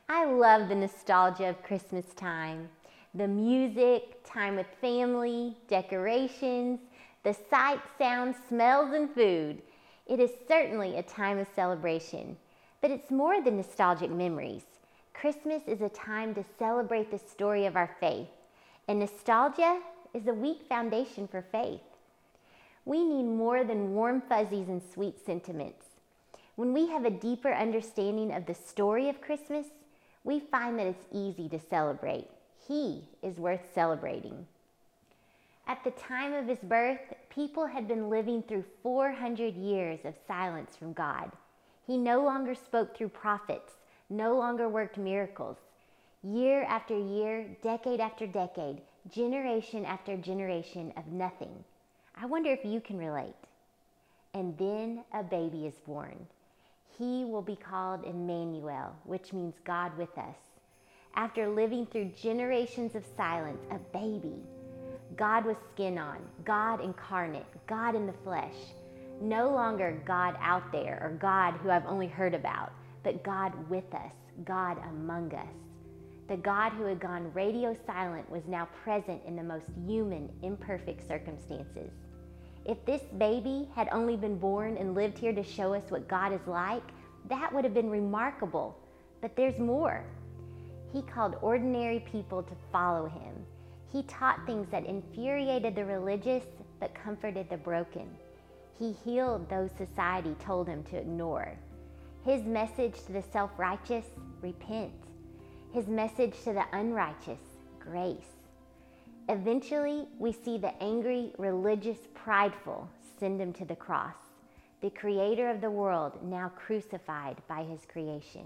I love the nostalgia of Christmas time. The music, time with family, decorations, the sights, sounds, smells, and food. It is certainly a time of celebration, but it's more than nostalgic memories. Christmas is a time to celebrate the story of our faith, and nostalgia is a weak foundation for faith. We need more than warm fuzzies and sweet sentiments. When we have a deeper understanding of the story of Christmas, we find that it's easy to celebrate. He is worth celebrating. At the time of his birth, people had been living through 400 years of silence from God. He no longer spoke through prophets, no longer worked miracles. Year after year, decade after decade, generation after generation of nothing. I wonder if you can relate. And then a baby is born. He will be called Emmanuel, which means God with us. After living through generations of silence, a baby. God with skin on, God incarnate, God in the flesh. No longer God out there or God who I've only heard about, but God with us, God among us. The God who had gone radio silent was now present in the most human, imperfect circumstances. If this baby had only been born and lived here to show us what God is like, that would have been remarkable. But there's more. He called ordinary people to follow him. He taught things that infuriated the religious but comforted the broken. He healed those society told him to ignore. His message to the self-righteous, repent. His message to the unrighteous, grace. Eventually, we see the angry, religious, prideful send him to the cross, the creator of the world now crucified by his creation.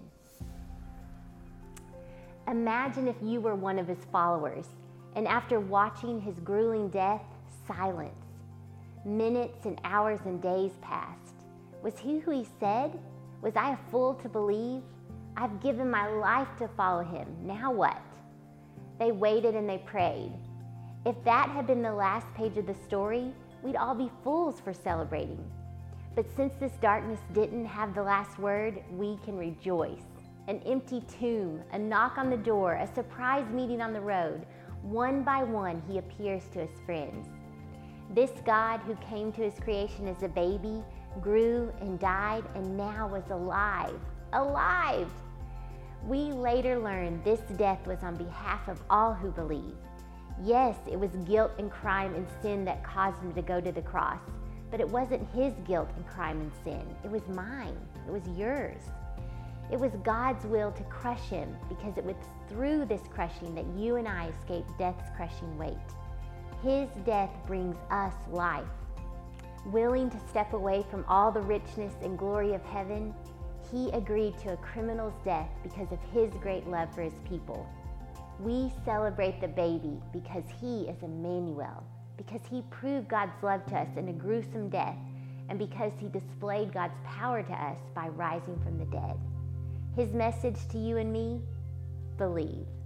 Imagine if you were one of his followers, and after watching his grueling death, silence. Minutes and hours and days passed. Was he who he said? Was I a fool to believe? I've given my life to follow him. Now what? They waited and they prayed. If that had been the last page of the story, we'd all be fools for celebrating. But since this darkness didn't have the last word, we can rejoice. An empty tomb, a knock on the door, a surprise meeting on the road. One by one, he appears to his friends. This God who came to his creation as a baby, grew and died, and now was alive. Alive! We later learned this death was on behalf of all who believe. Yes, it was guilt and crime and sin that caused him to go to the cross, but it wasn't his guilt and crime and sin. It was mine. It was yours. It was God's will to crush him because it was through this crushing that you and I escaped death's crushing weight. His death brings us life. Willing to step away from all the richness and glory of heaven, he agreed to a criminal's death because of his great love for his people. We celebrate the baby because he is Emmanuel, because he proved God's love to us in a gruesome death, and because he displayed God's power to us by rising from the dead. His message to you and me, believe.